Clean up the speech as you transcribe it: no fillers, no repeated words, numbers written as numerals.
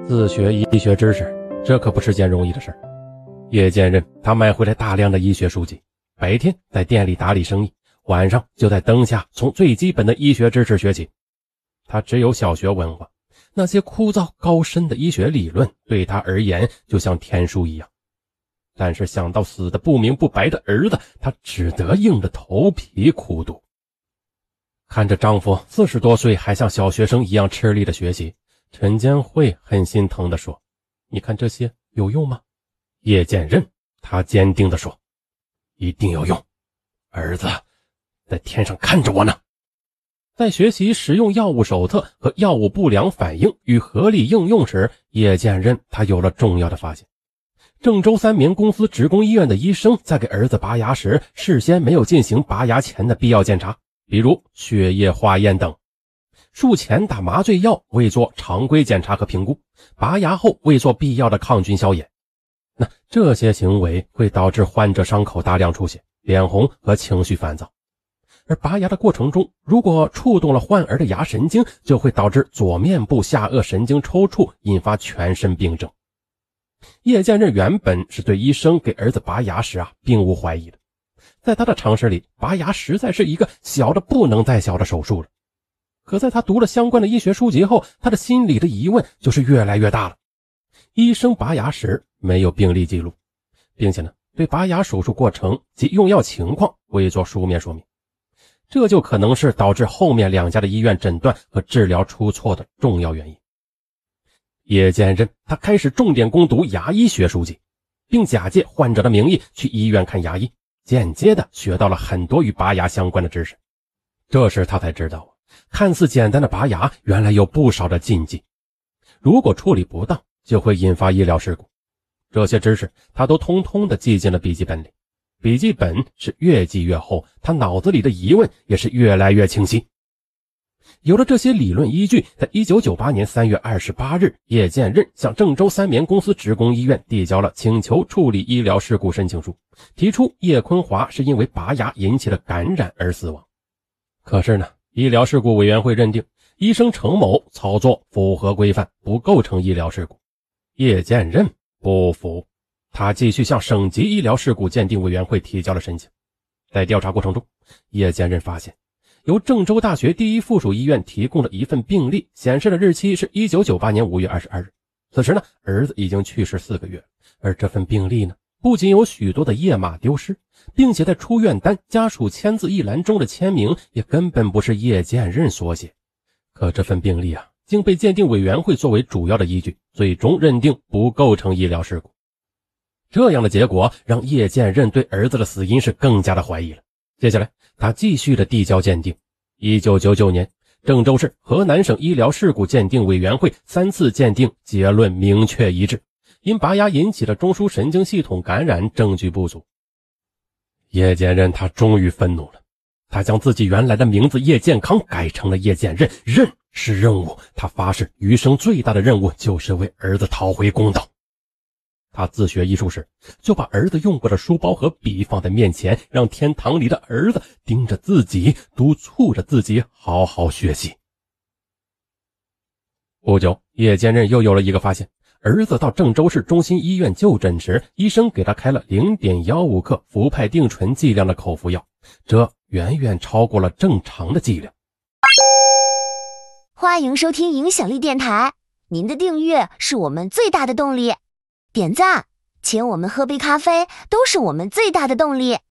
自学医学知识，这可不是件容易的事儿。叶剑任他买回来大量的医学书籍，白天在店里打理生意，晚上就在灯下从最基本的医学知识学起。他只有小学文化，那些枯燥高深的医学理论对他而言就像天书一样。但是想到死得不明不白的儿子，他只得硬着头皮苦读。看着丈夫40多岁还像小学生一样吃力的学习，陈坚慧很心疼地说：“你看这些有用吗？”叶剑任他坚定地说：“一定有用，儿子在天上看着我呢。”在学习使用药物手册和药物不良反应与合理应用时，叶剑任他有了重要的发现。郑州三明公司职工医院的医生在给儿子拔牙时，事先没有进行拔牙前的必要检查，比如血液化验等。术前打麻醉药未做常规检查和评估，拔牙后未做必要的抗菌消炎。那这些行为会导致患者伤口大量出血、脸红和情绪烦躁。而拔牙的过程中，如果触动了患儿的牙神经，就会导致左面部下颚神经抽搐，引发全身病症。叶剑任原本是对医生给儿子拔牙时并无怀疑的，在他的常识里，拔牙实在是一个小的不能再小的手术了。可在他读了相关的医学书籍后，他的心里的疑问就是越来越大了。医生拔牙时没有病历记录，并且对拔牙手术过程及用药情况未做书面说明，这就可能是导致后面2家的医院诊断和治疗出错的重要原因。叶剑任他开始重点攻读牙医学书籍，并假借患者的名义去医院看牙医，间接的学到了很多与拔牙相关的知识。这时他才知道看似简单的拔牙原来有不少的禁忌，如果处理不当就会引发医疗事故。这些知识他都通通的记进了笔记本里，笔记本是越记越厚，他脑子里的疑问也是越来越清晰。有了这些理论依据，在1998年3月28日，叶剑任向郑州三明公司职工医院递交了请求处理医疗事故申请书，提出叶坤华是因为拔牙引起的感染而死亡。可是医疗事故委员会认定医生程某操作符合规范，不构成医疗事故。叶剑任不服，他继续向省级医疗事故鉴定委员会提交了申请。在调查过程中，叶剑任发现由郑州大学第一附属医院提供的一份病历，显示的日期是1998年5月22日。此时儿子已经去世4个月，而这份病历不仅有许多的页码丢失，并且在出院单家属签字一栏中的签名也根本不是叶剑任所写。可这份病历竟被鉴定委员会作为主要的依据，最终认定不构成医疗事故。这样的结果让叶剑任对儿子的死因是更加的怀疑了。接下来他继续的递交鉴定。1999年，郑州市河南省医疗事故鉴定委员会3次鉴定结论明确一致，因拔牙引起的中枢神经系统感染证据不足。叶剑任他终于愤怒了，他将自己原来的名字叶健康改成了叶剑任，任是任务，他发誓余生最大的任务就是为儿子讨回公道。他自学医术时，就把儿子用过的书包和笔放在面前，让天堂里的儿子盯着自己，督促着自己好好学习。不久，叶剑任又有了一个发现，儿子到郑州市中心医院就诊时，医生给他开了 0.15 克氟派定醇剂量的口服药，这远远超过了正常的剂量。 欢迎收听影响力电台，您的订阅是我们最大的动力，点赞请我们喝杯咖啡都是我们最大的动力。